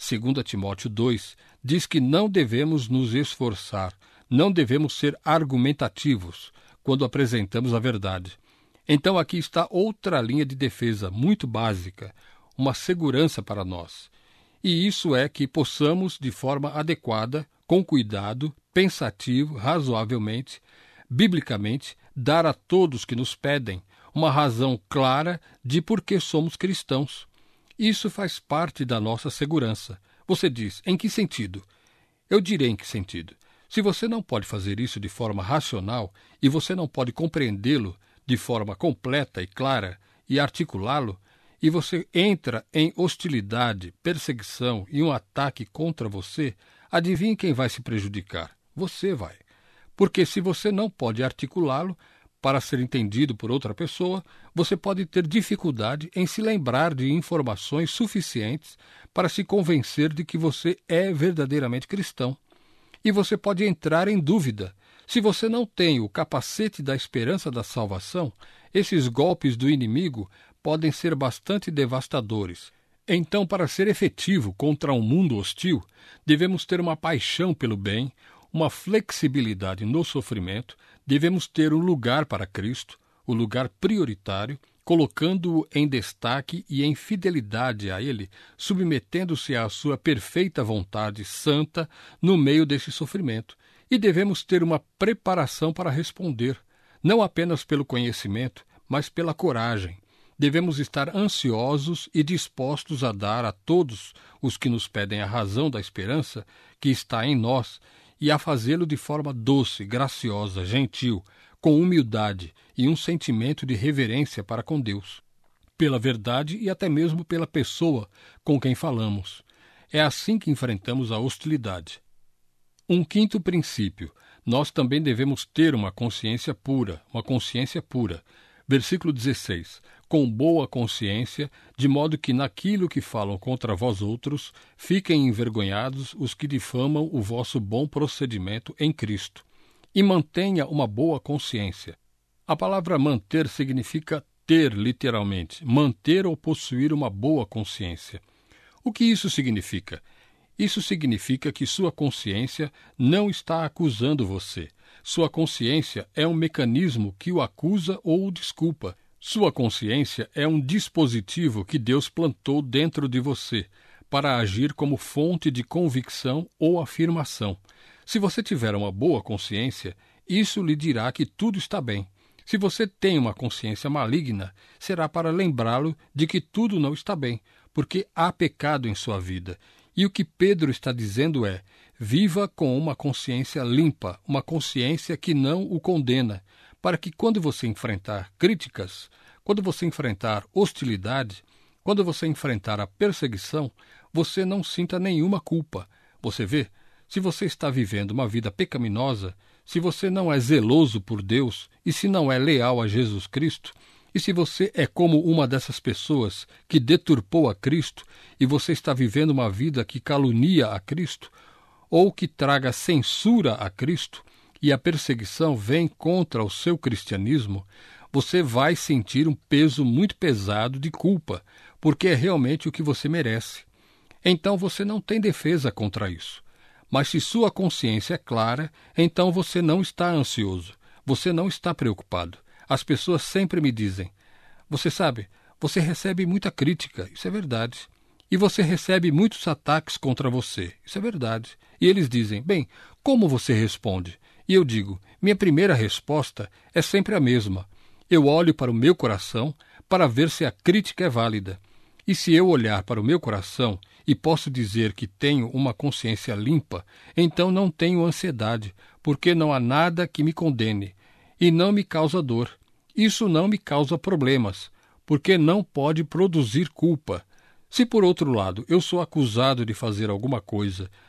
2 Timóteo 2 diz que não devemos nos esforçar, não devemos ser argumentativos quando apresentamos a verdade. Então aqui está outra linha de defesa muito básica, uma segurança para nós. E isso é que possamos, de forma adequada, com cuidado, pensativo, razoavelmente, biblicamente, dar a todos que nos pedem uma razão clara de por que somos cristãos. Isso faz parte da nossa segurança. Você diz, em que sentido? Eu direi em que sentido. Se você não pode fazer isso de forma racional e você não pode compreendê-lo de forma completa e clara e articulá-lo, e você entra em hostilidade, perseguição e um ataque contra você, adivinhe quem vai se prejudicar? Você vai. Porque se você não pode articulá-lo para ser entendido por outra pessoa, você pode ter dificuldade em se lembrar de informações suficientes para se convencer de que você é verdadeiramente cristão. E você pode entrar em dúvida. Se você não tem o capacete da esperança da salvação, esses golpes do inimigo podem ser bastante devastadores. Então, para ser efetivo contra um mundo hostil, devemos ter uma paixão pelo bem, uma flexibilidade no sofrimento, devemos ter um lugar para Cristo, o lugar prioritário, colocando-o em destaque e em fidelidade a Ele, submetendo-se à sua perfeita vontade santa no meio desse sofrimento. E devemos ter uma preparação para responder, não apenas pelo conhecimento, mas pela coragem. Devemos estar ansiosos e dispostos a dar a todos os que nos pedem a razão da esperança que está em nós e a fazê-lo de forma doce, graciosa, gentil, com humildade e um sentimento de reverência para com Deus, pela verdade e até mesmo pela pessoa com quem falamos. É assim que enfrentamos a hostilidade. Um quinto princípio: nós também devemos ter uma consciência pura, Versículo 16. Com boa consciência, de modo que naquilo que falam contra vós outros, fiquem envergonhados os que difamam o vosso bom procedimento em Cristo. E mantenha uma boa consciência. A palavra manter significa ter, literalmente, manter ou possuir uma boa consciência. O que isso significa? Isso significa que sua consciência não está acusando você. Sua consciência é um mecanismo que o acusa ou o desculpa. Sua consciência é um dispositivo que Deus plantou dentro de você para agir como fonte de convicção ou afirmação. Se você tiver uma boa consciência, isso lhe dirá que tudo está bem. Se você tem uma consciência maligna, será para lembrá-lo de que tudo não está bem, porque há pecado em sua vida. E o que Pedro está dizendo é: viva com uma consciência limpa, uma consciência que não o condena, para que quando você enfrentar críticas, quando você enfrentar hostilidade, quando você enfrentar a perseguição, você não sinta nenhuma culpa. Você vê? Se você está vivendo uma vida pecaminosa, se você não é zeloso por Deus e se não é leal a Jesus Cristo, e se você é como uma dessas pessoas que deturpou a Cristo e você está vivendo uma vida que calunia a Cristo, ou que traga censura a Cristo, e a perseguição vem contra o seu cristianismo, você vai sentir um peso muito pesado de culpa, porque é realmente o que você merece. Então você não tem defesa contra isso. Mas se sua consciência é clara, então você não está ansioso, você não está preocupado. As pessoas sempre me dizem: você sabe, você recebe muita crítica, isso é verdade. E você recebe muitos ataques contra você, isso é verdade. E eles dizem: bem, como você responde? E eu digo: minha primeira resposta é sempre a mesma. Eu olho para o meu coração para ver se a crítica é válida. E se eu olhar para o meu coração e posso dizer que tenho uma consciência limpa, então não tenho ansiedade, porque não há nada que me condene e não me causa dor. Isso não me causa problemas, porque não pode produzir culpa. Se, por outro lado, eu sou acusado de fazer alguma coisa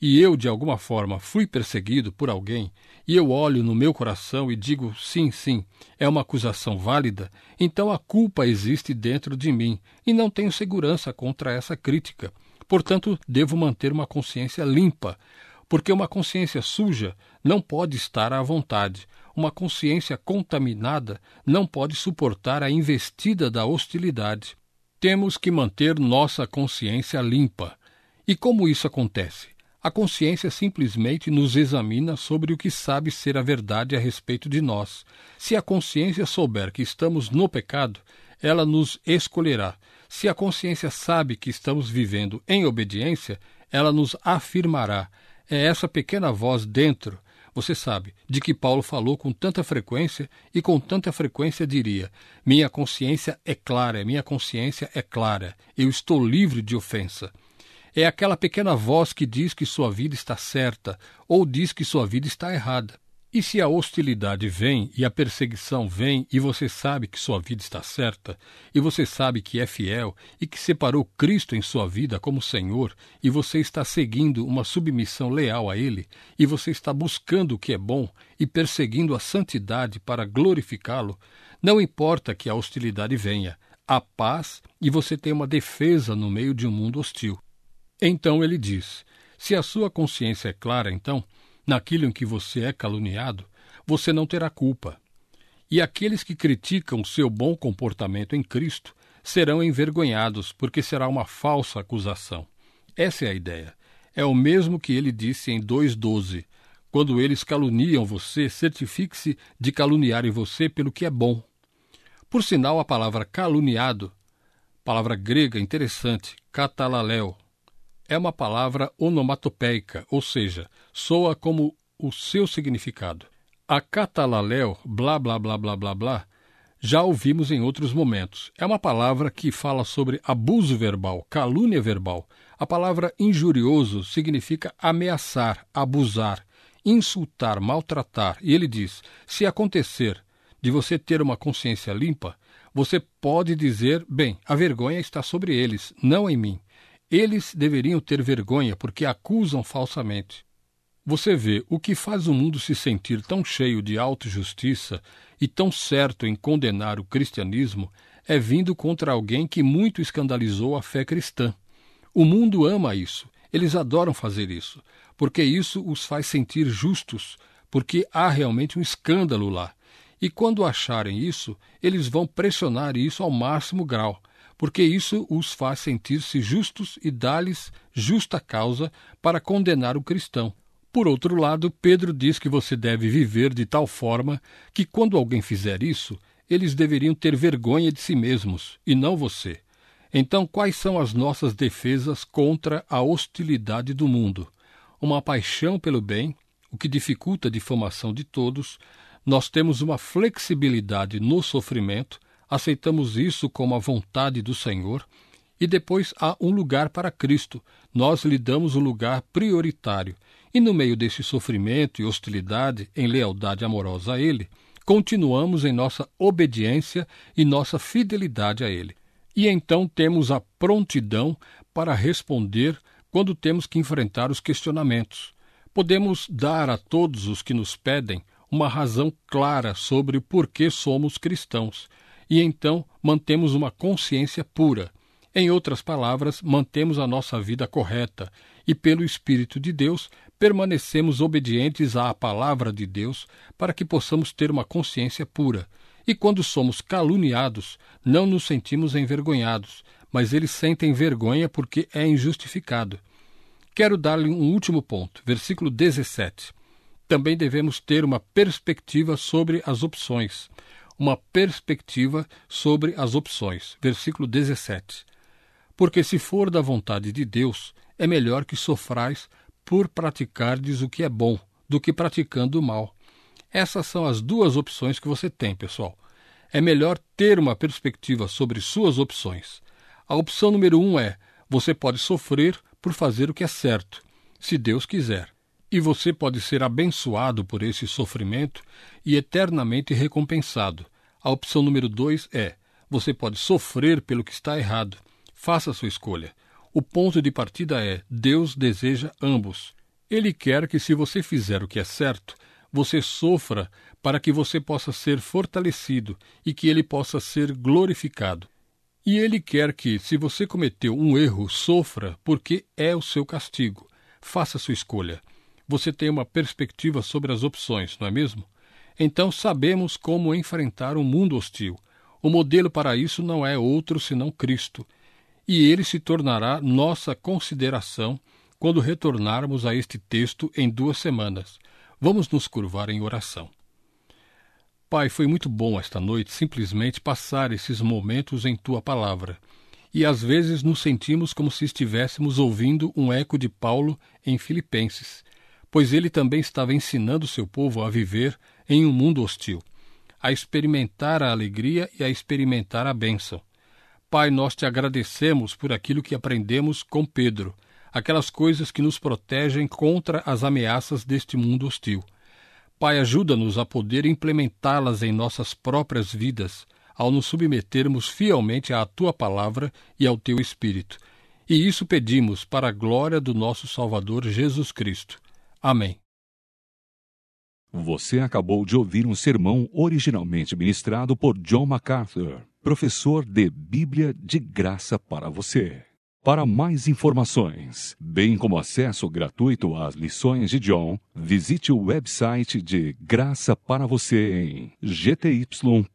e eu, de alguma forma, fui perseguido por alguém, e eu olho no meu coração e digo, sim, é uma acusação válida, então a culpa existe dentro de mim, e não tenho segurança contra essa crítica. Portanto, devo manter uma consciência limpa, porque uma consciência suja não pode estar à vontade. Uma consciência contaminada não pode suportar a investida da hostilidade. Temos que manter nossa consciência limpa. E como isso acontece? A consciência simplesmente nos examina sobre o que sabe ser a verdade a respeito de nós. Se a consciência souber que estamos no pecado, ela nos escolherá. Se a consciência sabe que estamos vivendo em obediência, ela nos afirmará. É essa pequena voz dentro, você sabe, de que Paulo falou com tanta frequência e com tanta frequência diria: minha consciência é clara, minha consciência é clara, eu estou livre de ofensa. É aquela pequena voz que diz que sua vida está certa ou diz que sua vida está errada. E se a hostilidade vem e a perseguição vem e você sabe que sua vida está certa, e você sabe que é fiel e que separou Cristo em sua vida como Senhor, e você está seguindo uma submissão leal a Ele, e você está buscando o que é bom e perseguindo a santidade para glorificá-lo, não importa que a hostilidade venha, há paz e você tem uma defesa no meio de um mundo hostil. Então ele diz, se a sua consciência é clara, então, naquilo em que você é caluniado, você não terá culpa. E aqueles que criticam seu bom comportamento em Cristo serão envergonhados, porque será uma falsa acusação. Essa é a ideia. É o mesmo que ele disse em 2:12. Quando eles caluniam você, certifique-se de caluniarem você pelo que é bom. Por sinal, a palavra caluniado, palavra grega interessante, katalaleo, é uma palavra onomatopeica, ou seja, soa como o seu significado. A katalaleo, blá, blá, blá, blá, blá, blá, já ouvimos em outros momentos. É uma palavra que fala sobre abuso verbal, calúnia verbal. A palavra injurioso significa ameaçar, abusar, insultar, maltratar. E ele diz, se acontecer de você ter uma consciência limpa, você pode dizer, bem, a vergonha está sobre eles, não em mim. Eles deveriam ter vergonha porque acusam falsamente. Você vê, o que faz o mundo se sentir tão cheio de autojustiça e tão certo em condenar o cristianismo é vindo contra alguém que muito escandalizou a fé cristã. O mundo ama isso, eles adoram fazer isso, porque isso os faz sentir justos, porque há realmente um escândalo lá. E quando acharem isso, eles vão pressionar isso ao máximo grau, porque isso os faz sentir-se justos e dá-lhes justa causa para condenar o cristão. Por outro lado, Pedro diz que você deve viver de tal forma que, quando alguém fizer isso, eles deveriam ter vergonha de si mesmos, e não você. Então, quais são as nossas defesas contra a hostilidade do mundo? Uma paixão pelo bem, o que dificulta a difamação de todos. Nós temos uma flexibilidade no sofrimento, aceitamos isso como a vontade do Senhor, e depois há um lugar para Cristo. Nós lhe damos um lugar prioritário. E no meio desse sofrimento e hostilidade, em lealdade amorosa a Ele, continuamos em nossa obediência e nossa fidelidade a Ele. E então temos a prontidão para responder quando temos que enfrentar os questionamentos. Podemos dar a todos os que nos pedem uma razão clara sobre o porquê somos cristãos, e então mantemos uma consciência pura. Em outras palavras, mantemos a nossa vida correta e, pelo Espírito de Deus, permanecemos obedientes à palavra de Deus para que possamos ter uma consciência pura. E quando somos caluniados, não nos sentimos envergonhados, mas eles sentem vergonha porque é injustificado. Quero dar-lhe um último ponto, versículo 17. Também devemos ter uma perspectiva sobre as opções. Uma perspectiva sobre as opções. Versículo 17. Porque se for da vontade de Deus, é melhor que sofrais por praticardes o que é bom, do que praticando o mal. Essas são as duas opções que você tem, pessoal. É melhor ter uma perspectiva sobre suas opções. A opção número 1 é, você pode sofrer por fazer o que é certo, se Deus quiser. E você pode ser abençoado por esse sofrimento e eternamente recompensado. A opção número 2 é, você pode sofrer pelo que está errado. Faça a sua escolha. O ponto de partida é, Deus deseja ambos. Ele quer que, se você fizer o que é certo, você sofra para que você possa ser fortalecido e que ele possa ser glorificado. E ele quer que, se você cometeu um erro, sofra, porque é o seu castigo. Faça sua escolha. Você tem uma perspectiva sobre as opções, não é mesmo? Então sabemos como enfrentar um mundo hostil. O modelo para isso não é outro senão Cristo. E ele se tornará nossa consideração quando retornarmos a este texto em 2 semanas. Vamos nos curvar em oração. Pai, foi muito bom esta noite simplesmente passar esses momentos em Tua Palavra. E às vezes nos sentimos como se estivéssemos ouvindo um eco de Paulo em Filipenses, pois ele também estava ensinando seu povo a viver em um mundo hostil, a experimentar a alegria e a experimentar a bênção. Pai, nós te agradecemos por aquilo que aprendemos com Pedro, aquelas coisas que nos protegem contra as ameaças deste mundo hostil. Pai, ajuda-nos a poder implementá-las em nossas próprias vidas, ao nos submetermos fielmente à Tua Palavra e ao Teu Espírito. E isso pedimos para a glória do nosso Salvador Jesus Cristo. Amém. Você acabou de ouvir um sermão originalmente ministrado por John MacArthur, professor de Bíblia de Graça para você. Para mais informações, bem como acesso gratuito às lições de John, visite o website de Graça para Você em gty.org.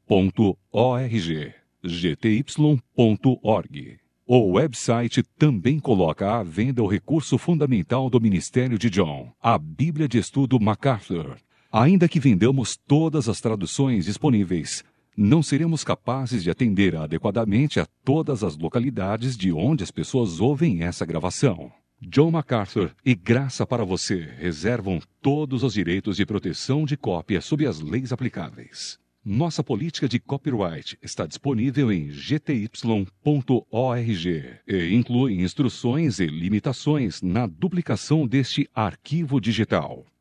gty.org. O website também coloca à venda o recurso fundamental do ministério de John, a Bíblia de Estudo MacArthur. Ainda que vendamos todas as traduções disponíveis, não seremos capazes de atender adequadamente a todas as localidades de onde as pessoas ouvem essa gravação. John MacArthur e Graça para Você reservam todos os direitos de proteção de cópia sob as leis aplicáveis. Nossa política de copyright está disponível em gty.org e inclui instruções e limitações na duplicação deste arquivo digital.